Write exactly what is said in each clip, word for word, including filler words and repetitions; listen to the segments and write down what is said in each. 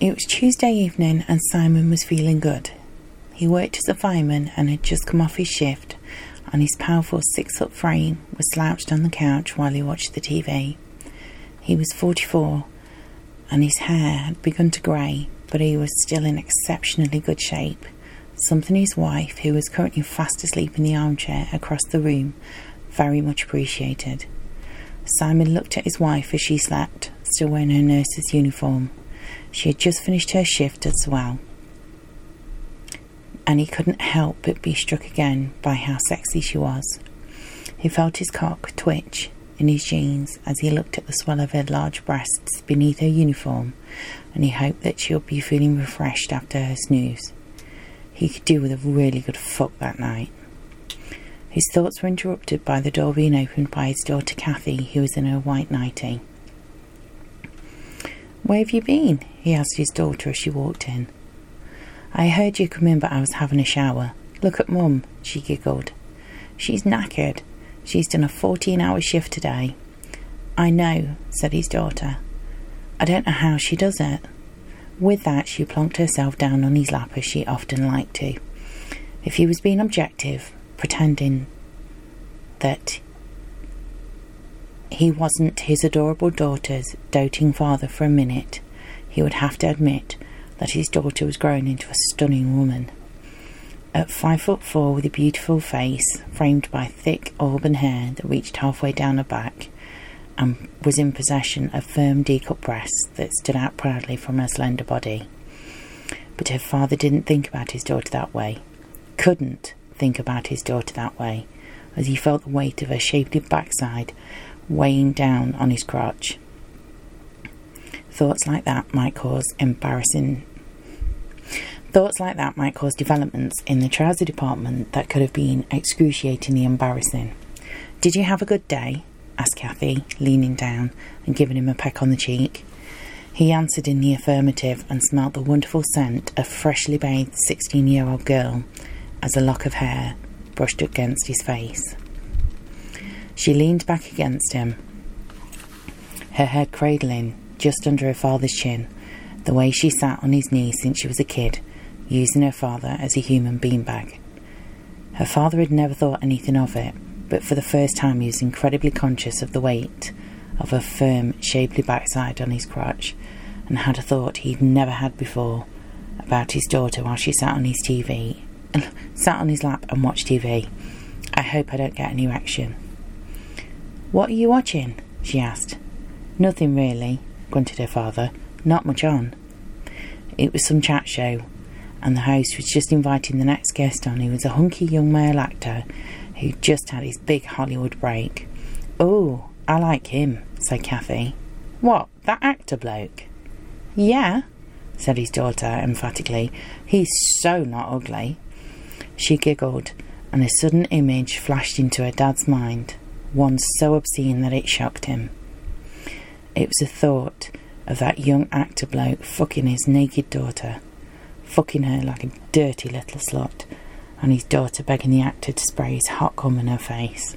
It was Tuesday evening and Simon was feeling good. He worked as a fireman and had just come off his shift, and his powerful six-foot frame was slouched on the couch while he watched the T V. He was forty-four, and his hair had begun to grey, but he was still in exceptionally good shape, something his wife, who was currently fast asleep in the armchair across the room, very much appreciated. Simon looked at his wife as she slept, still wearing her nurse's uniform. She had just finished her shift as well, and he couldn't help but be struck again by how sexy she was. He felt his cock twitch in his jeans as he looked at the swell of her large breasts beneath her uniform, and he hoped that she would be feeling refreshed after her snooze. He could do with a really good fuck that night. His thoughts were interrupted by the door being opened by his daughter Kathy, who was in her white nightie. "Where have you been?" he asked his daughter as she walked in. "I heard you come in, but I was having a shower. Look at Mum," she giggled. "She's knackered. She's done a fourteen-hour shift today." "I know," said his daughter. "I don't know how she does it." With that, she plonked herself down on his lap as she often liked to. If he was being objective, pretending that he wasn't his adorable daughter's doting father for a minute, he would have to admit that his daughter was growing into a stunning woman. At five foot four, with a beautiful face framed by thick auburn hair that reached halfway down her back, and was in possession of firm D-cup breasts that stood out proudly from her slender body. But her father didn't think about his daughter that way. Couldn't think about his daughter that way, as he felt the weight of her shapely backside weighing down on his crotch. Thoughts like that might cause embarrassing... Thoughts like that might cause developments in the trouser department that could have been excruciatingly embarrassing. "Did you have a good day?" asked Kathy, leaning down and giving him a peck on the cheek. He answered in the affirmative and smelt the wonderful scent of freshly bathed sixteen-year-old girl as a lock of hair brushed against his face. She leaned back against him, her head cradling just under her father's chin, the way she sat on his knee since she was a kid, using her father as a human beanbag. Her father had never thought anything of it, but for the first time he was incredibly conscious of the weight of a firm, shapely backside on his crotch, and had a thought he'd never had before about his daughter while she sat on his T V, sat on his lap and watched T V. "I hope I don't get an erection." "What are you watching?" she asked. "Nothing really," grunted her father. "Not much on." It was some chat show, and the host was just inviting the next guest on, who was a hunky young male actor who just had his big Hollywood break. "Oh, I like him," said Kathy. "What, that actor bloke?" "Yeah," said his daughter emphatically. "He's so not ugly." She giggled, and a sudden image flashed into her dad's mind, one so obscene that it shocked him. It was the thought of that young actor bloke fucking his naked daughter, fucking her like a dirty little slut, and his daughter begging the actor to spray his hot cum in her face.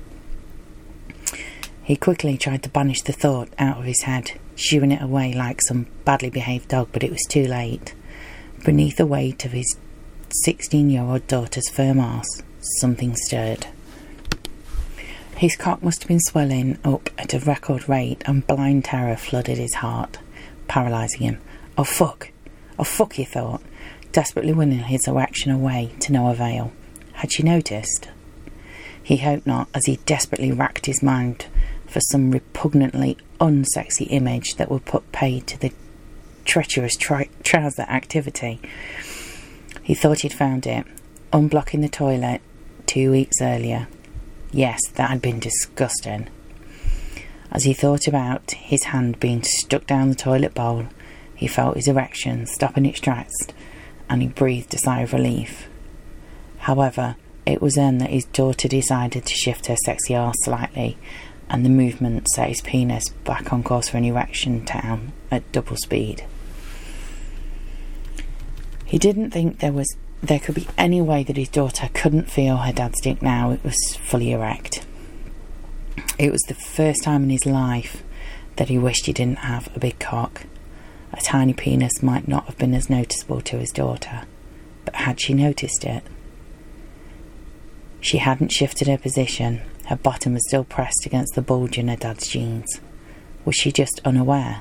He quickly tried to banish the thought out of his head, shooing it away like some badly behaved dog, but it was too late. Beneath the weight of his sixteen-year-old daughter's firm arse, something stirred. His cock must have been swelling up at a record rate, and blind terror flooded his heart, paralysing him. Oh fuck! Oh fuck, he thought, desperately winning his erection away to no avail. Had she noticed? He hoped not, as he desperately racked his mind for some repugnantly unsexy image that would put paid to the treacherous tri- trouser activity. He thought he'd found it, unblocking the toilet two weeks earlier. Yes, that had been disgusting. As he thought about his hand being stuck down the toilet bowl, he felt his erection stop in its tracks, and he breathed a sigh of relief. However, it was then that his daughter decided to shift her sexy arse slightly, and the movement set his penis back on course for an erection town at double speed. He didn't think there was there could be any way that his daughter couldn't feel her dad's dick now it was fully erect. It was the first time in his life that he wished he didn't have a big cock. A tiny penis might not have been as noticeable to his daughter, but had she noticed it? She hadn't shifted her position. Her bottom was still pressed against the bulge in her dad's jeans. Was she just unaware?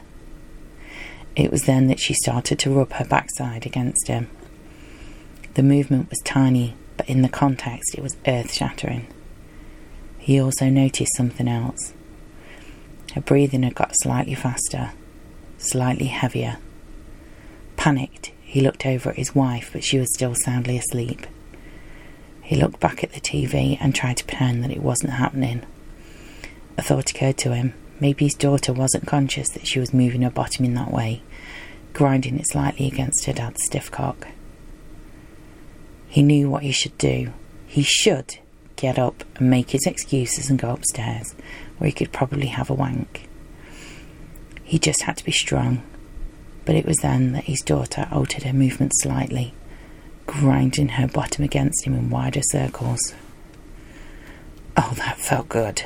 It was then that she started to rub her backside against him. The movement was tiny, but in the context it was earth-shattering. He also noticed something else. Her breathing had got slightly faster, slightly heavier. Panicked, he looked over at his wife, but she was still soundly asleep. He looked back at the T V and tried to pretend that it wasn't happening. A thought occurred to him. Maybe his daughter wasn't conscious that she was moving her bottom in that way, grinding it slightly against her dad's stiff cock. He knew what he should do. He should get up and make his excuses and go upstairs, where he could probably have a wank. He just had to be strong. But it was then that his daughter altered her movement slightly, grinding her bottom against him in wider circles. Oh, that felt good.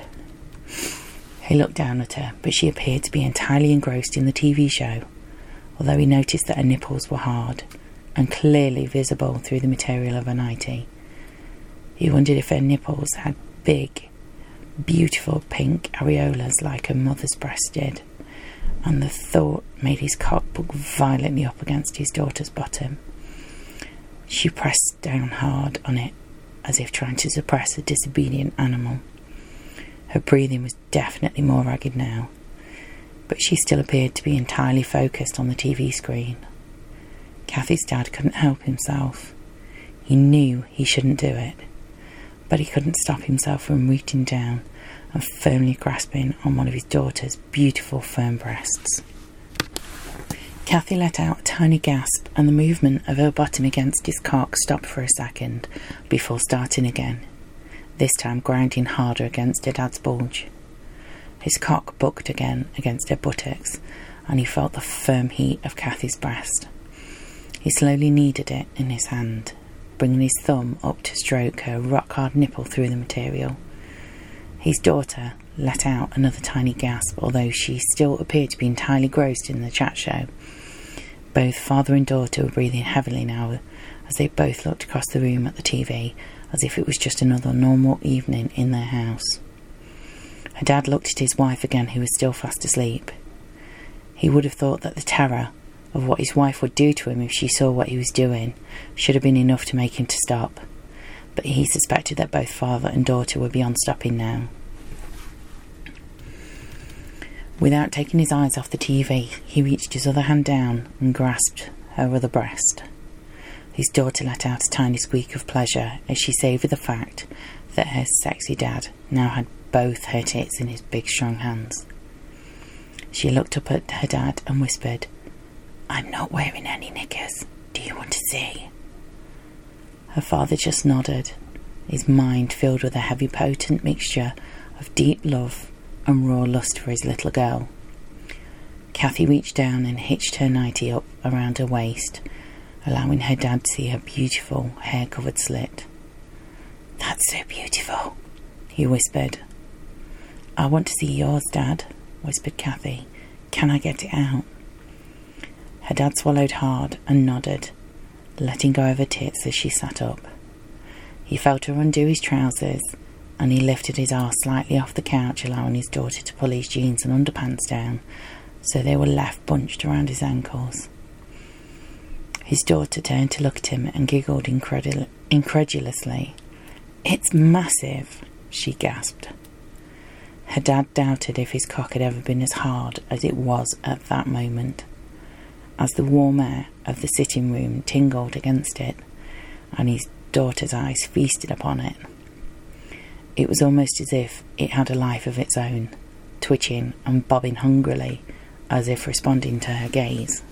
He looked down at her, but she appeared to be entirely engrossed in the T V show, although he noticed that her nipples were hard and clearly visible through the material of her nightie. He wondered if her nipples had big, beautiful pink areolas like her mother's breast did, and the thought made his cock buck violently up against his daughter's bottom. She pressed down hard on it, as if trying to suppress a disobedient animal. Her breathing was definitely more ragged now, but she still appeared to be entirely focused on the T V screen. Kathy's dad couldn't help himself. He knew he shouldn't do it, but he couldn't stop himself from reaching down and firmly grasping on one of his daughter's beautiful firm breasts. Kathy let out a tiny gasp, and the movement of her bottom against his cock stopped for a second before starting again, this time grinding harder against her dad's bulge. His cock bucked again against her buttocks, and he felt the firm heat of Kathy's breast. He slowly kneaded it in his hand, bringing his thumb up to stroke her rock-hard nipple through the material. His daughter let out another tiny gasp, although she still appeared to be entirely engrossed in the chat show. Both father and daughter were breathing heavily now, as they both looked across the room at the T V, as if it was just another normal evening in their house. Her dad looked at his wife again, who was still fast asleep. He would have thought that the terror of what his wife would do to him if she saw what he was doing should have been enough to make him to stop, but he suspected that both father and daughter were beyond stopping now. Without taking his eyes off the T V, he reached his other hand down and grasped her other breast. His daughter let out a tiny squeak of pleasure as she savoured the fact that her sexy dad now had both her tits in his big strong hands. She looked up at her dad and whispered, "I'm not wearing any knickers. Do you want to see?" Her father just nodded, his mind filled with a heavy, potent mixture of deep love and raw lust for his little girl. Kathy reached down and hitched her nightie up around her waist, allowing her dad to see her beautiful, hair-covered slit. "That's so beautiful," he whispered. "I want to see yours, Dad," whispered Kathy. "Can I get it out?" Her dad swallowed hard and nodded, letting go of her tits as she sat up. He felt her undo his trousers, and he lifted his arse slightly off the couch, allowing his daughter to pull his jeans and underpants down, so they were left bunched around his ankles. His daughter turned to look at him and giggled incredul- incredulously. "It's massive," she gasped. Her dad doubted if his cock had ever been as hard as it was at that moment, as the warm air of the sitting room tingled against it, and his daughter's eyes feasted upon it. It was almost as if it had a life of its own, twitching and bobbing hungrily, as if responding to her gaze.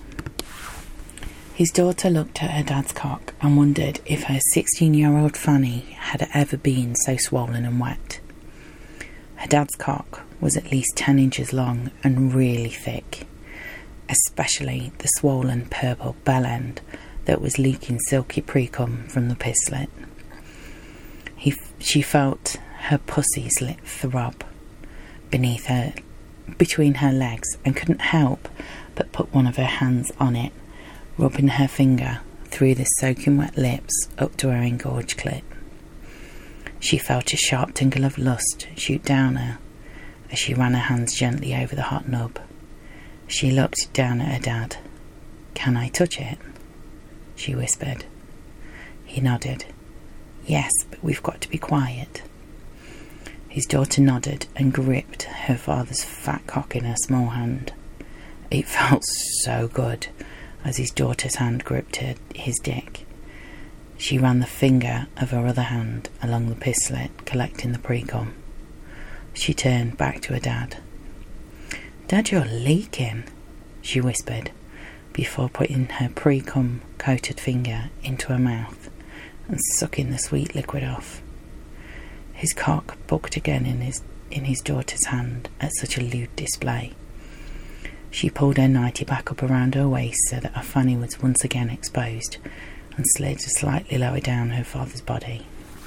His daughter looked at her dad's cock and wondered if her sixteen-year-old fanny had ever been so swollen and wet. Her dad's cock was at least ten inches long and really thick, especially the swollen purple bell end that was leaking silky precum from the piss slit. He, she felt her pussy slit throb beneath her, between her legs, and couldn't help but put one of her hands on it, rubbing her finger through the soaking wet lips up to her engorged clit. She felt a sharp tingle of lust shoot down her as she ran her hands gently over the hot nub. She looked down at her dad. "Can I touch it?" she whispered. He nodded. "Yes, but we've got to be quiet." His daughter nodded and gripped her father's fat cock in her small hand. It felt so good as his daughter's hand gripped her, his dick. She ran the finger of her other hand along the piss slit, collecting the pre-cum. She turned back to her dad. "Dad, you're leaking," she whispered, before putting her pre-cum coated finger into her mouth and sucking the sweet liquid off. His cock bucked again in his in his daughter's hand at such a lewd display. She pulled her nightie back up around her waist so that her fanny was once again exposed, and slid slightly lower down her father's body.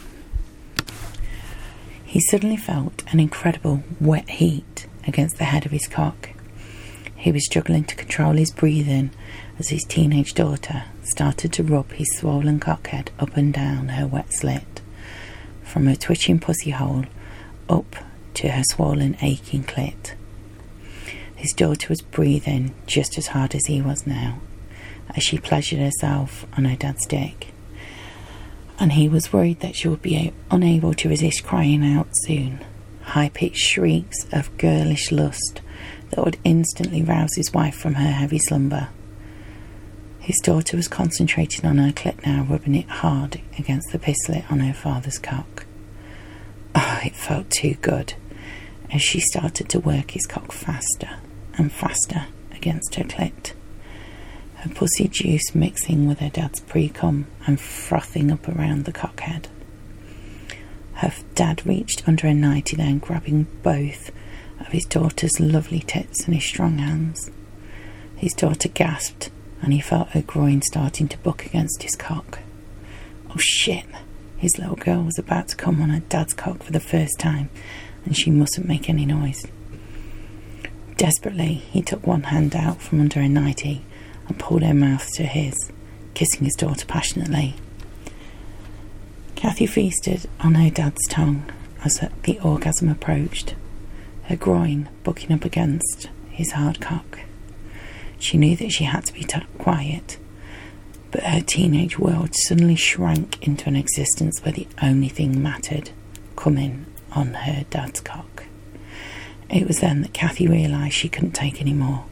He suddenly felt an incredible wet heat against the head of his cock. He was struggling to control his breathing as his teenage daughter started to rub his swollen cockhead up and down her wet slit, from her twitching pussy hole up to her swollen, aching clit. His daughter was breathing just as hard as he was now, as she pleasured herself on her dad's dick, and he was worried that she would be unable to resist crying out soon, high-pitched shrieks of girlish lust that would instantly rouse his wife from her heavy slumber. His daughter was concentrating on her clit now, rubbing it hard against the piss slit on her father's cock. Oh, it felt too good as she started to work his cock faster and faster against her clit, her pussy juice mixing with her dad's pre-cum and frothing up around the cockhead. Her dad reached under her nightie then, grabbing both of his daughter's lovely tits in his strong hands. His daughter gasped, and he felt her groin starting to buck against his cock. Oh shit! His little girl was about to come on her dad's cock for the first time, and she mustn't make any noise. Desperately, he took one hand out from under her nightie and pulled her mouth to his, kissing his daughter passionately. Kathy feasted on her dad's tongue as the orgasm approached, her groin bucking up against his hard cock. She knew that she had to be t- quiet, but her teenage world suddenly shrank into an existence where the only thing mattered, coming on her dad's cock. It was then that Kathy realised she couldn't take any more.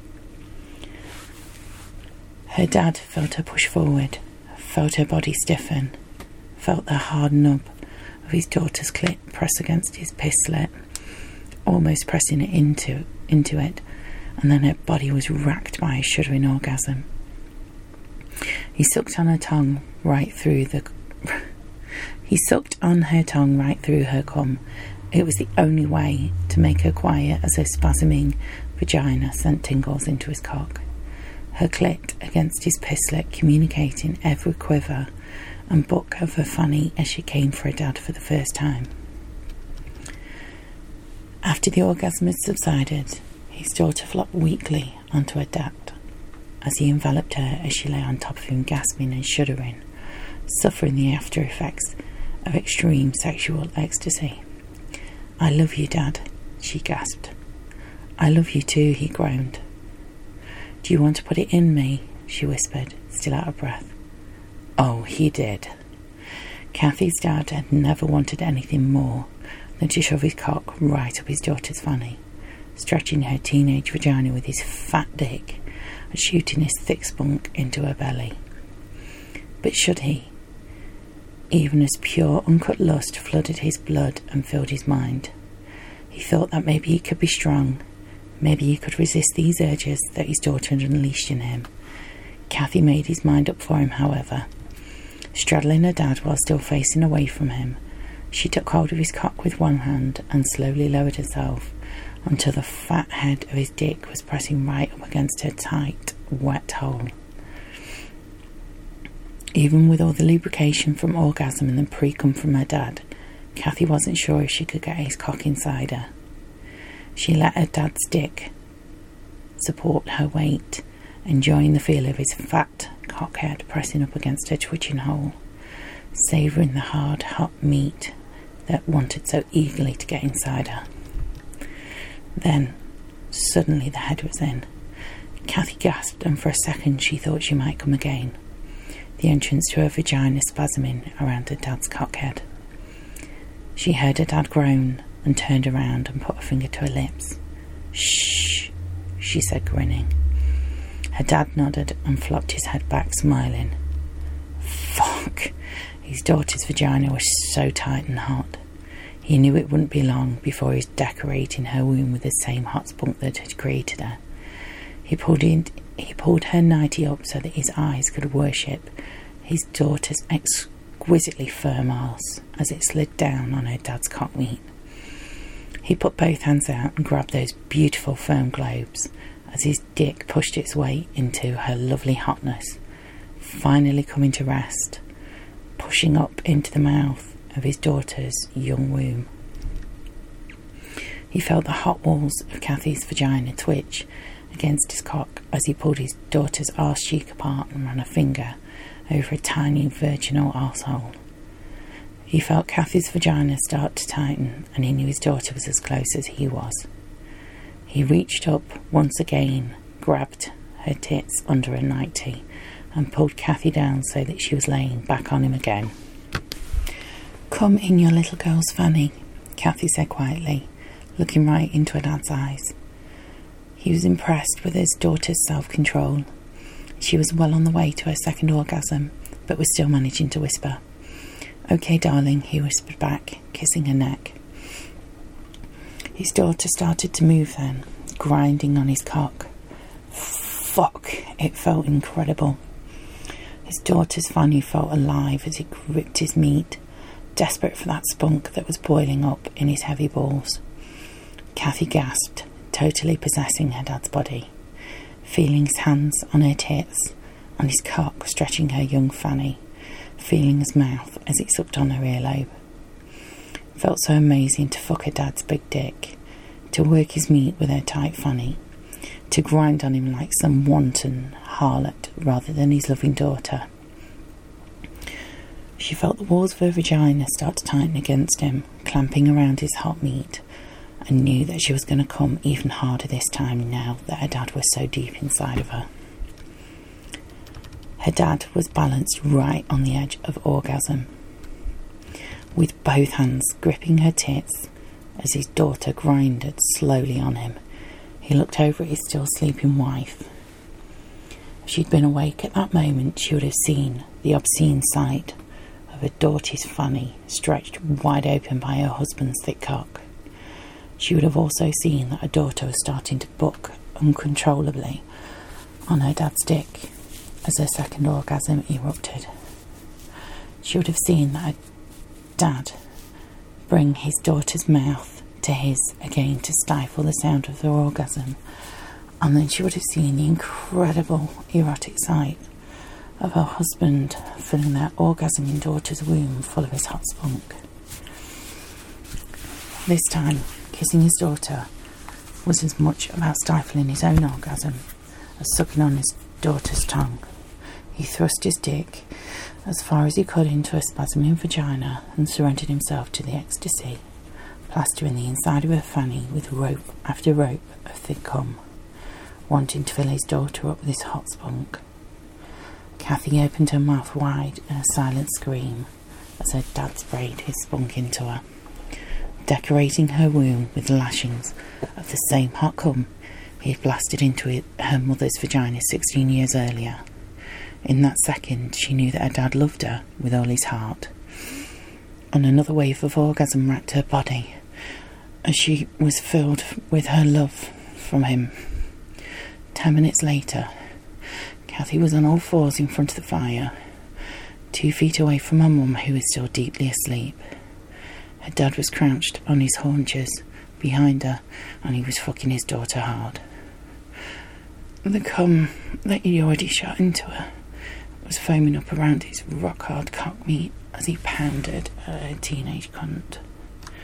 Her dad felt her push forward, felt her body stiffen, felt the hard nub of his daughter's clit press against his piss slit, almost pressing it into, into it, and then her body was racked by a shuddering orgasm. He sucked on her tongue right through the... he sucked on her tongue right through her cum. It was the only way to make her quiet as her spasming vagina sent tingles into his cock. Her clit against his piss slit, communicating every quiver and buck of her fanny as she came for her dad for the first time. After the orgasm had subsided, his daughter flopped weakly onto her dad as he enveloped her as she lay on top of him, gasping and shuddering, suffering the after effects of extreme sexual ecstasy. "I love you, Dad," she gasped. "I love you too," he groaned. "Do you want to put it in me?" she whispered, still out of breath. Oh, he did. Kathy's dad had never wanted anything more than to shove his cock right up his daughter's fanny, stretching her teenage vagina with his fat dick and shooting his thick spunk into her belly. But should he? Even as pure, uncut lust flooded his blood and filled his mind. He thought that maybe he could be strong, maybe he could resist these urges that his daughter had unleashed in him. Kathy made his mind up for him, however. Straddling her dad while still facing away from him, she took hold of his cock with one hand and slowly lowered herself until the fat head of his dick was pressing right up against her tight, wet hole. Even with all the lubrication from orgasm and the pre-cum from her dad, Kathy wasn't sure if she could get his cock inside her. She let her dad's dick support her weight enjoying the feel of his fat cockhead pressing up against her twitching hole, savouring the hard, hot meat that wanted so eagerly to get inside her. Then, suddenly the head was in. Kathy gasped, and for a second she thought she might come again, the entrance to her vagina spasming around her dad's cockhead. She heard her dad groan and turned around and put a finger to her lips. "Shh," she said, grinning. Her dad nodded and flopped his head back, smiling. Fuck! His daughter's vagina was so tight and hot. He knew it wouldn't be long before he was decorating her womb with the same hot spunk that had created her. He pulled in, he pulled her nightie up so that his eyes could worship his daughter's exquisitely firm arse as it slid down on her dad's cock meat. He put both hands out and grabbed those beautiful firm globes as his dick pushed its way into her lovely hotness, finally coming to rest, pushing up into the mouth of his daughter's young womb. He felt the hot walls of Kathy's vagina twitch against his cock as he pulled his daughter's arse cheek apart and ran a finger over a tiny virginal arsehole. He felt Kathy's vagina start to tighten, and he knew his daughter was as close as he was. He reached up once again, grabbed her tits under her nightie, and pulled Kathy down so that she was laying back on him again. "Come in your little girl's fanny," Kathy said quietly, looking right into her dad's eyes. He was impressed with his daughter's self-control. She was well on the way to her second orgasm, but was still managing to whisper. "Okay, darling," he whispered back, kissing her neck. His daughter started to move then, grinding on his cock. Fuck, it felt incredible. His daughter's fanny felt alive as it gripped his meat, desperate for that spunk that was boiling up in his heavy balls. Kathy gasped, totally possessing her dad's body, feeling his hands on her tits, on his cock stretching her young fanny, feeling his mouth as it sucked on her earlobe. It felt so amazing to fuck her dad's big dick, to work his meat with her tight fanny, to grind on him like some wanton harlot rather than his loving daughter. She felt the walls of her vagina start to tighten against him, clamping around his hot meat, and knew that she was going to come even harder this time now that her dad was so deep inside of her. Her dad was balanced right on the edge of orgasm, with both hands gripping her tits as his daughter grinded slowly on him. He looked over at his still sleeping wife. If she'd been awake at that moment, she would have seen the obscene sight of her daughter's fanny stretched wide open by her husband's thick cock. She would have also seen that her daughter was starting to buck uncontrollably on her dad's dick as her second orgasm erupted. She would have seen that her dad bring his daughter's mouth to his again to stifle the sound of their orgasm, and then she would have seen the incredible erotic sight of her husband filling their orgasming daughter's womb full of his hot spunk. This time, kissing his daughter was as much about stifling his own orgasm as sucking on his daughter's tongue. He thrust his dick as far as he could into her spasming vagina and surrendered himself to the ecstasy, plastering the inside of her fanny with rope after rope of thick cum, wanting to fill his daughter up with his hot spunk. Kathy opened her mouth wide in a silent scream as her dad sprayed his spunk into her, decorating her womb with lashings of the same hot cum he had blasted into it, her mother's vagina sixteen years earlier. In that second, she knew that her dad loved her with all his heart, and another wave of orgasm racked her body as she was filled with her love from him. Ten minutes later, Kathy was on all fours in front of the fire, two feet away from her mum, who was still deeply asleep. Her dad was crouched on his haunches behind her, and he was fucking his daughter hard. The cum that he already shot into her was foaming up around his rock-hard cock meat as he pounded at her teenage cunt.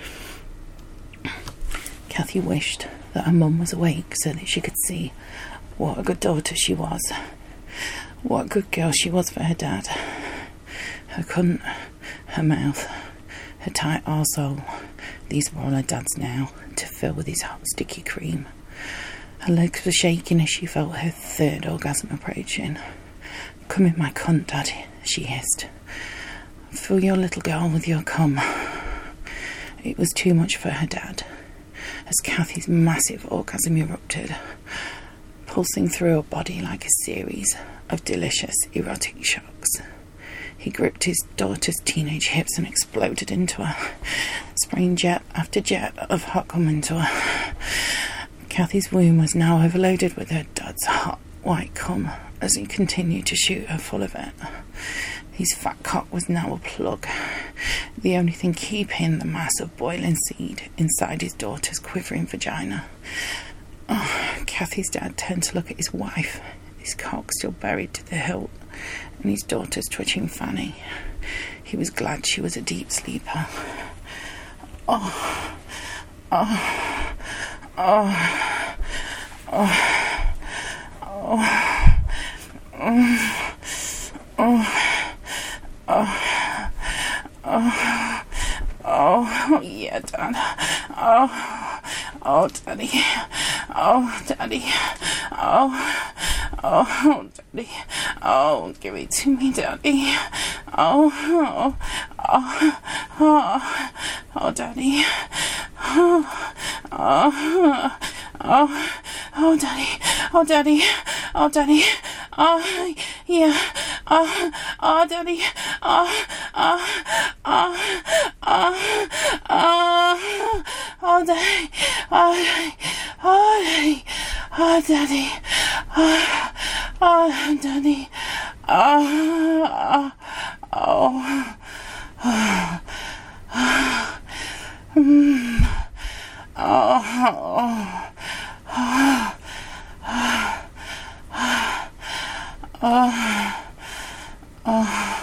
Kathy wished that her mum was awake so that she could see What a good daughter she was. What a good girl she was for her dad. Her cunt, her mouth, her tight arsehole. These were all her dad's now, to fill with his hot sticky cream. Her legs were shaking as she felt her third orgasm approaching. "Come in my cunt, Daddy," she hissed. "Fill your little girl with your cum." It was too much for her dad, as Kathy's massive orgasm erupted, pulsing through her body like a series of delicious erotic shocks. He gripped his daughter's teenage hips and exploded into her, spraying jet after jet of hot cum into her. Kathy's womb was now overloaded with her dad's hot white cum as he continued to shoot her full of it. His fat cock was now a plug, the only thing keeping the mass of boiling seed inside his daughter's quivering vagina. Oh, Kathy's dad turned to look at his wife, his cock still buried to the hilt, and his daughter's twitching fanny. He was glad she was a deep sleeper. Oh, oh, oh, oh, oh, oh, oh, oh, oh, oh, yeah, Dad. Oh, oh, Daddy. Oh, Daddy. Oh, oh, Daddy. Oh, give it to me, Daddy. Oh, oh, oh, oh, oh, Daddy. Oh, oh, oh, oh, Daddy. Oh, Daddy. Oh, Daddy. Oh, yeah. Oh, oh, Daddy. Oh, oh, oh, oh, oh, oh, Daddy. Oh, oh, Daddy. Oh, Daddy. Oh, oh, Daddy. Oh, oh, oh, oh, mm, oh, oh, oh, oh, oh.